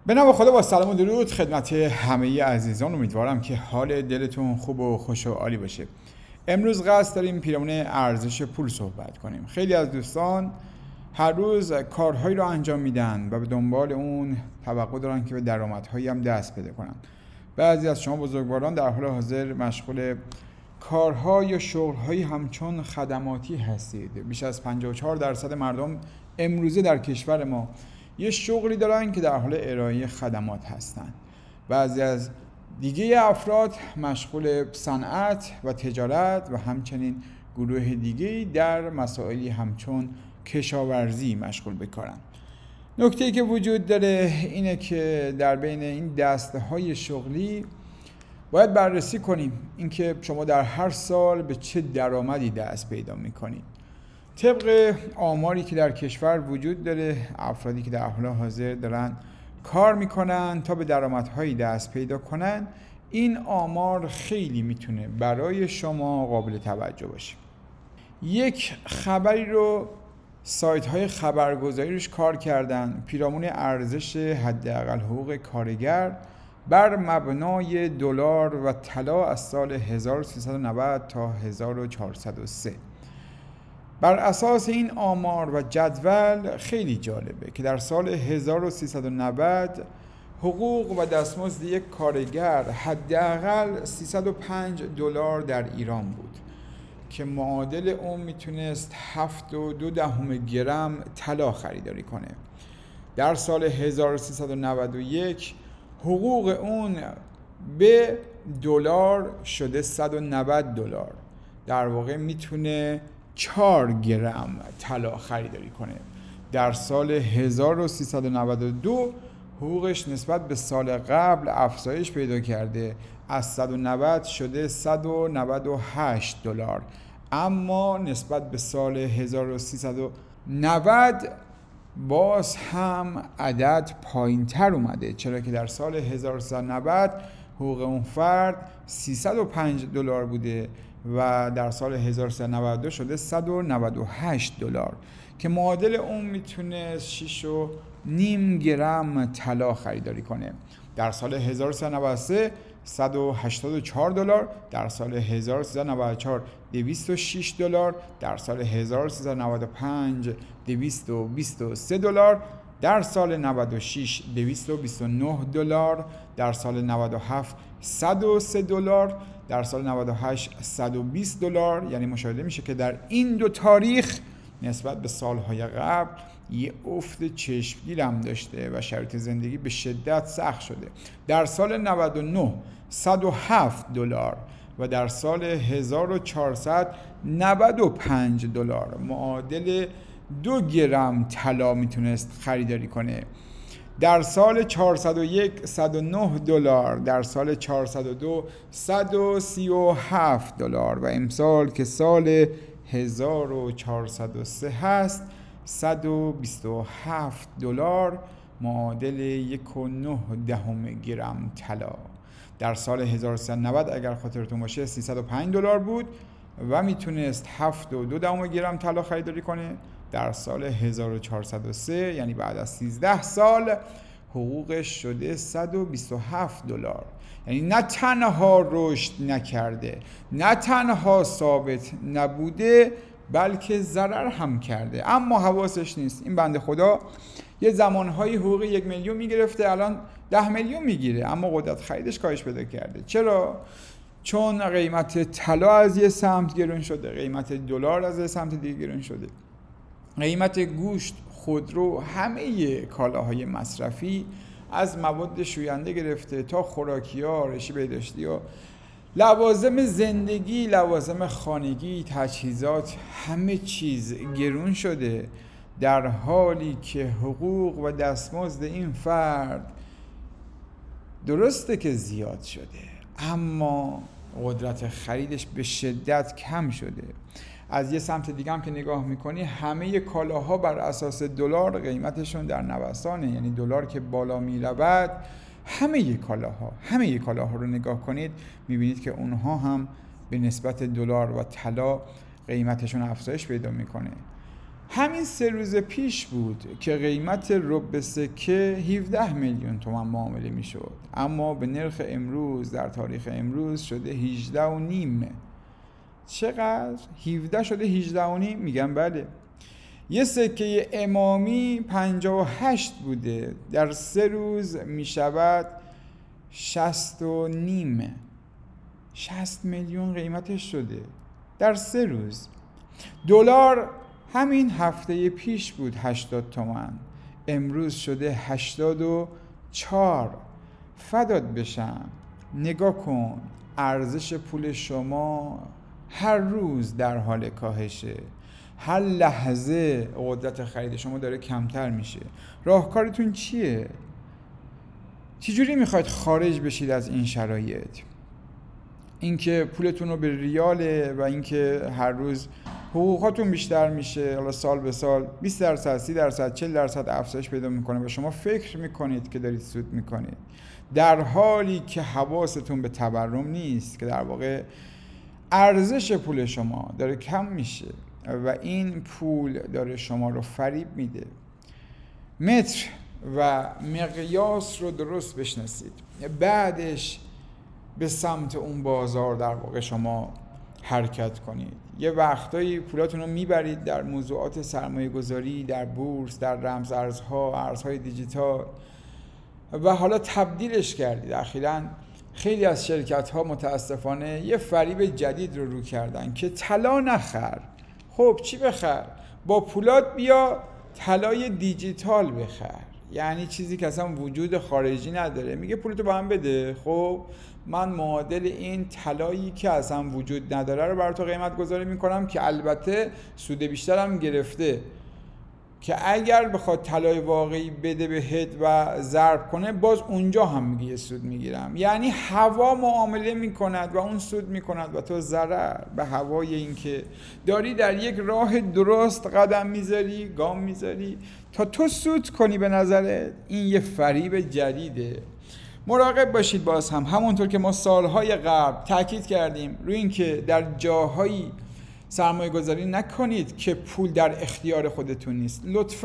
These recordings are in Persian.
به نام خدا، با سلام و درود خدمت همه عزیزان. امیدوارم که حال دلتون خوب و خوش و عالی باشه. امروز قصد داریم پیرامون ارزش پول صحبت کنیم. خیلی از دوستان هر روز کارهایی رو انجام میدن و به دنبال اون توقع دارن که به درآمدهایی هم دست پیدا کنن. بعضی از شما بزرگواران در حال حاضر مشغول کارها یا شغلهایی همچون خدماتی هستید. بیش از 54% مردم امروزه در کشور ما یه شغلی دارن که در حال ارائه خدمات هستن. بعضی از دیگه افراد مشغول صنعت و تجارت و همچنین گروه دیگه‌ای در مسائلی همچون کشاورزی مشغول به کارن. نکته‌ای که وجود داره اینه که در بین این دسته‌های شغلی باید بررسی کنیم اینکه شما در هر سال به چه درآمدی دست پیدا می‌کنید. طبق آماری که در کشور وجود داره، افرادی که در حال حاضر دارن کار میکنن تا به درآمدهایی دست پیدا کنن، این آمار خیلی میتونه برای شما قابل توجه باشه. یک خبری رو سایت های خبرگزاری روش کار کردن پیرامون ارزش حداقل حقوق کارگر بر مبنای دلار و طلا از سال 1390 تا 1403. بر اساس این آمار و جدول خیلی جالبه که در سال 1390 حقوق و دستمزد یک کارگر حداقل $305 در ایران بود که معادل اون میتونست 7.2 گرم طلا خریداری کنه. در سال 1391 حقوق اون به دلار شده $190. در واقع میتونه 4 گرم طلا خریداری کنه. در سال 1392 حقوقش نسبت به سال قبل افزایش پیدا کرده، از 190 شده $198. اما نسبت به سال 1390 باز هم عدد پایین تر اومده، چرا که در سال 1390 حقوق اون فرد $305 بوده و در سال 1392 شده $198 که معادل اون میتونه 6.5 گرم طلا خریداری کنه. در سال 1393 $184، در سال 1394 $206، در سال 1395 $223، در سال 96 $229، در سال 97 $103، در سال 98 $120. یعنی مشاهده میشه که در این دو تاریخ نسبت به سالهای قبل یه افت چشمگیر هم داشته و شرایط زندگی به شدت سخت شده. در سال 99 $107 و در سال 1400 $95 معادل 2 گرم طلا میتونست خریداری کنه. در سال 401 $109، در سال 402 $137 و امسال که سال 1403 هست $127 معادل 1.9 گرم طلا. در سال 1390 اگر خاطرتون باشه $305 بود و میتونست 7.2 گرم طلا خریداری کنه. در سال 1403 یعنی بعد از 13 سال حقوقش شده $127. یعنی نه تنها رشد نکرده، نه تنها ثابت نبوده، بلکه ضرر هم کرده، اما حواسش نیست. این بنده خدا یه زمانهایی حقوق 1 میلیون میگرفته، الان 10 میلیون میگیره، اما قدرت خریدش کاهش پیدا کرده. چرا؟ چون قیمت طلا از یه سمت گرون شده، قیمت دلار از یه سمت دیگه گرون شده، قیمت گوشت، خودرو، همه کالاهای مصرفی از مواد شوینده گرفته تا خوراکی‌ها، رشته بهداشتی‌ها، لوازم زندگی، لوازم خانگی، تجهیزات، همه چیز گرون شده، در حالی که حقوق و دستمزد این فرد درسته که زیاد شده اما قدرت خریدش به شدت کم شده. از یه سمت دیگه هم که نگاه میکنی همه کالاها بر اساس دلار قیمتشون در نوسانه، یعنی دلار که بالا میرود همه کالاها رو نگاه کنید میبینید که اونها هم به نسبت دلار و طلا قیمتشون افزایش پیدا میکنه. همین 3 روز پیش بود که قیمت رب سکه 17 میلیون تومان معامله میشد، اما به نرخ امروز در تاریخ امروز شده 18.5. چقدر؟ 17 شده 18.5؟ میگم بله. یه سکه امامی 58 بوده، در 3 روز میشود 60.5. 60 میلیون قیمتش شده در 3 روز. دلار همین هفته پیش بود 80 تومن، امروز شده 84. فدات بشم. نگاه کن، ارزش پول شما هر روز در حال کاهشه، هر لحظه قدرت خرید شما داره کمتر میشه. راهکارتون چیه؟ چجوری میخواید خارج بشید از این شرایط؟ اینکه پولتون رو به ریاله و اینکه هر روز حقوقاتون بیشتر میشه، حالا سال به سال 20%، 30%، 40% افزایش پیدا میکنه و شما فکر میکنید که دارید سود میکنید، در حالی که حواستون به تورم نیست، که در واقع ارزش پول شما داره کم میشه و این پول داره شما رو فریب میده. متر و مقیاس رو درست بشناسید، بعدش به سمت اون بازار در واقع شما حرکت کنید. یه وقتایی پولاتون رو میبرید در موضوعات سرمایه گذاری، در بورس، در رمز ارزها، ارزهای دیجیتال و حالا تبدیلش کردید. اخیراً خیلی از شرکت ها متاسفانه یه فریب جدید رو کردن که طلا نخر. خب چی بخر؟ با پولات بیا طلای دیجیتال بخر، یعنی چیزی که اصلا وجود خارجی نداره. میگه پولتو با هم بده، خب من معادل این طلایی که اصلا وجود نداره رو برای تو قیمت گذاری میکنم، که البته سود بیشترم گرفته، که اگر بخواد طلای واقعی بده بهت و ضرب کنه باز اونجا هم میگه سود میگیرم. یعنی هوا معامله میکند و اون سود میکند و تو ضرر به هوای. این که داری در یک راه درست قدم میذاری، گام میذاری تا تو سود کنی. به نظرت این یه فریب جدیده. مراقب باشید. باز هم همونطور که ما سالهای قبل تاکید کردیم روی این که در جاهایی سرمایه گذاری نکنید که پول در اختیار خودتون نیست.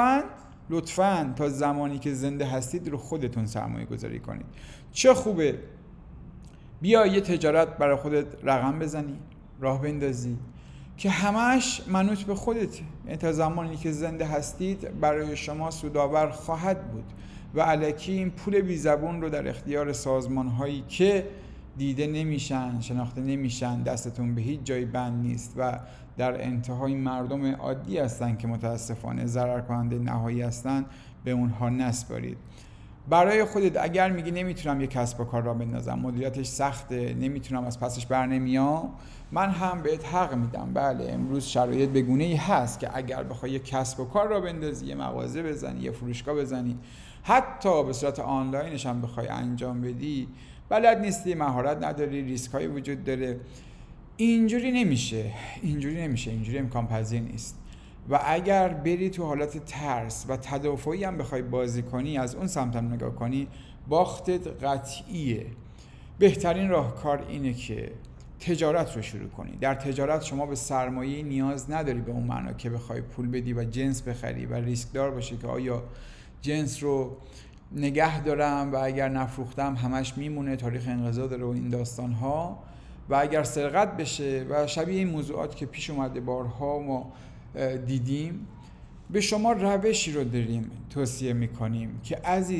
لطفاً تا زمانی که زنده هستید رو خودتون سرمایه گذاری کنید. چه خوبه بیا یه تجارت برای خودت رقم بزنی، راه بندازی که همش منوط به خودته. یعنی تا زمانی که زنده هستید برای شما سودآور خواهد بود و الکی این پول بی زبون رو در اختیار سازمان هایی که دیده نمیشن، شناخته نمیشن، دستتون به هیچ جایی بند نیست و در انتهای مردم عادی هستن که متاسفانه ضرر کننده نهایی هستن، به اونها نسپارید. برای خودت اگر میگی نمیتونم یک کسب و کار را بندازم، مدیریتش سخته، نمیتونم، از پسش بر نمیام، من هم بهت حق میدم. بله امروز شرایط بگونه‌ای هست که اگر بخوای یک کسب و کار را بندازی، یه مغازه بزنی، یه فروشگاه بزنی، حتی به صورت آنلاینش هم بخوای انجام بدی، بلد نیستی، مهارت نداری، ریسک‌های وجود داره. اینجوری نمیشه، اینجوری امکان پذیر نیست. و اگر بری تو حالت ترس و تدافعی هم بخوای بازی کنی، از اون سمت هم نگاه کنی، باختت قطعیه. بهترین راهکار اینه که تجارت رو شروع کنی. در تجارت شما به سرمایه نیاز نداری به اون معنا که بخوای پول بدی و جنس بخری و ریسک دار باشی که آیا جنس رو نگه دارم و اگر نفروختم همش میمونه، تاریخ انقضا داره و این داستان ها، و اگر سرقت بشه و شبیه این موضوعات که پیش اومده بارها ما دیدیم. به شما روشی رو داریم توصیه میکنیم که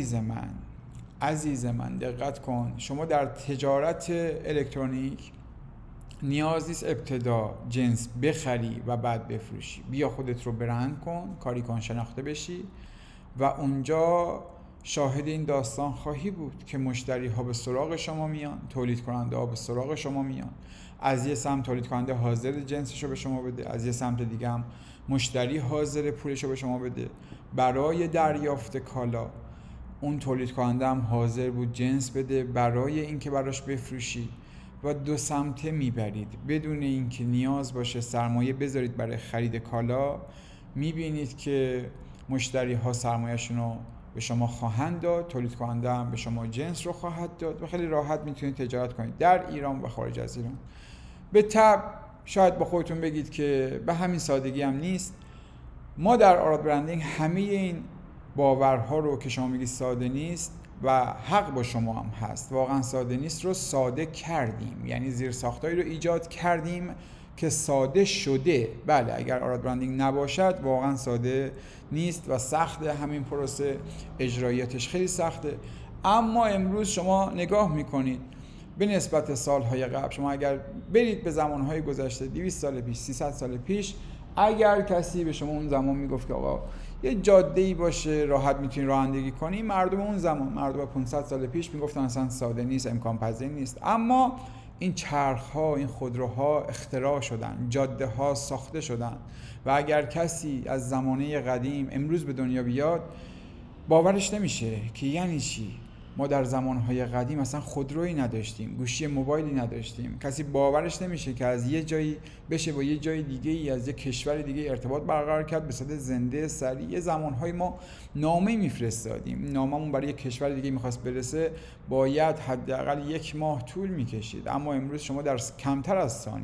عزیز من دقت کن. شما در تجارت الکترونیک نیاز نیست ابتدا جنس بخری و بعد بفروشی. بیا خودت رو برند کن، کاری کن، شناخته بشی و اونجا شاهد این داستان خواهی بود که مشتری ها به سراغ شما میان، تولید کننده ها به سراغ شما میان. از یه سمت تولید کننده حاضر جنسشو به شما بده، از یه سمت دیگه هم مشتری حاضر پولشو به شما بده برای دریافت کالا. اون تولید کننده هم حاضر بود جنس بده برای اینکه براش بفروشی و دو سمته میبرید بدون اینکه نیاز باشه سرمایه بذارید برای خرید کالا. میبینید که مشتری ها سرمایه‌شون رو به شما خواهند داد، تولید کننده هم به شما جنس رو خواهد داد و خیلی راحت میتونید تجارت کنید در ایران و خارج از ایران. به طبع شاید با خودتون بگید که به همین سادگی هم نیست. ما در آراد برندینگ همه این باورها رو که شما میگی ساده نیست و حق با شما هم هست، واقعا ساده نیست رو ساده کردیم، یعنی زیرساختایی رو ایجاد کردیم که ساده شده. بله اگر آراد برندینگ نباشد واقعا ساده نیست و سخته، همین پروسه اجرایاتش خیلی سخته. اما امروز شما نگاه میکنید به نسبت سالهای قبل، شما اگر برید به زمانهای گذشته 200 سال پیش 300 سال پیش، اگر کسی به شما اون زمان میگفت که آقا یه جاده‌ای باشه راحت میتونی رانندگی کنی، مردم اون زمان، مردم 500 سال پیش میگفتن اصلا ساده نیست، امکان پذیر نیست. اما این چرخ‌ها، این خودروها اختراع شدن، جاده‌ها ساخته شدن و اگر کسی از زمانه قدیم امروز به دنیا بیاد باورش نمیشه که یعنی چی. ما در زمانهای قدیم اصلا خودرویی نداشتیم، گوشی موبایلی نداشتیم، کسی باورش نمیشه که از یه جایی بشه با یه جای دیگه ای، از یه کشور دیگه ارتباط برقرار کرد به صورت زنده سریع. یه زمانهای ما نامه میفرستادیم، ناممون برای یه کشور دیگه میخواست برسه باید حداقل 1 ماه طول میکشید، اما امروز شما در کمتر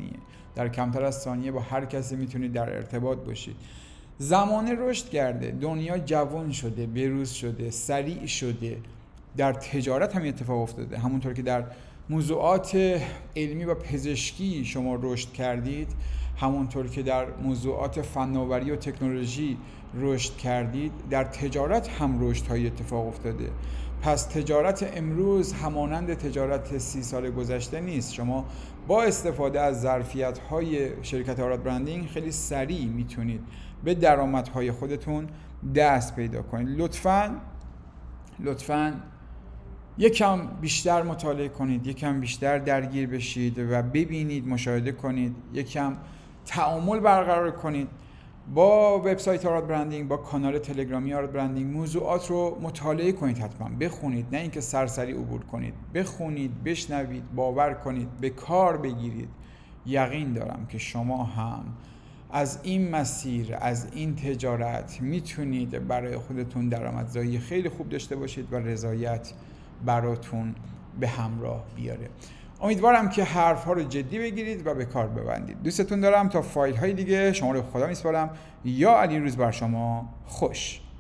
از ثانیه با هر کسی میتونید در ارتباط باشید. زمانه رشد کرده، دنیا جوان شده، بروز شده، سریع شده. در تجارت هم اتفاق افتاده، همونطور که در موضوعات علمی و پزشکی شما رشد کردید، همونطور که در موضوعات فناوری و تکنولوژی رشد کردید، در تجارت هم رشدهای اتفاق افتاده. پس تجارت امروز همانند تجارت 30 سال گذشته نیست. شما با استفاده از ظرفیت‌های شرکت آراد برندینگ خیلی سریع میتونید به درآمدهای خودتون دست پیدا کنید. لطفاً یکم بیشتر مطالعه کنید، یکم بیشتر درگیر بشید و ببینید، مشاهده کنید، یکم تعامل برقرار کنید با وبسایت آراد برندینگ، با کانال تلگرامی آراد برندینگ. موضوعات رو مطالعه کنید، حتما بخونید، نه اینکه سرسری عبور کنید. بخونید، بشنوید، باور کنید، به کار بگیرید. یقین دارم که شما هم از این مسیر، از این تجارت میتونید برای خودتون درآمدزایی خیلی خوب داشته باشید و رضایت براتون به همراه بیاره. امیدوارم که حرف‌ها رو جدی بگیرید و به کار ببندید. دوستتون دارم. تا فایل‌های دیگه شما رو خدا میسپارم. یا علی روز بر شما خوش.